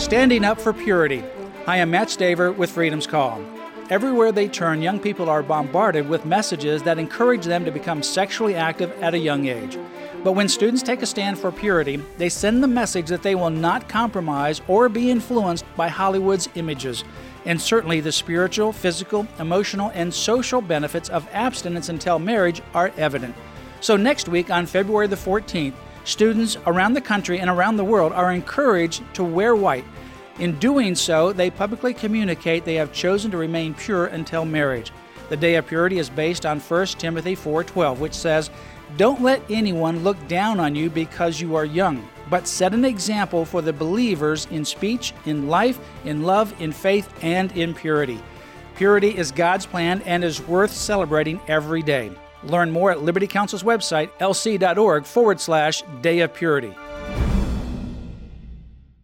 Standing up for purity. Hi, I'm Matt Staver with Freedom's Call. Everywhere they turn, young people are bombarded with messages that encourage them to become sexually active at a young age. But when students take a stand for purity, they send the message that they will not compromise or be influenced by Hollywood's images. And certainly the spiritual, physical, emotional, and social benefits of abstinence until marriage are evident. So next week on February the 14th, students around the country and around the world are encouraged to wear white. In doing so, they publicly communicate they have chosen to remain pure until marriage. The Day of Purity is based on 1 Timothy 4:12, which says, "Don't let anyone look down on you because you are young, but set an example for the believers in speech, in life, in love, in faith, and in purity." Purity is God's plan and is worth celebrating every day. Learn more at Liberty Counsel's website, lc.org/Day of Purity.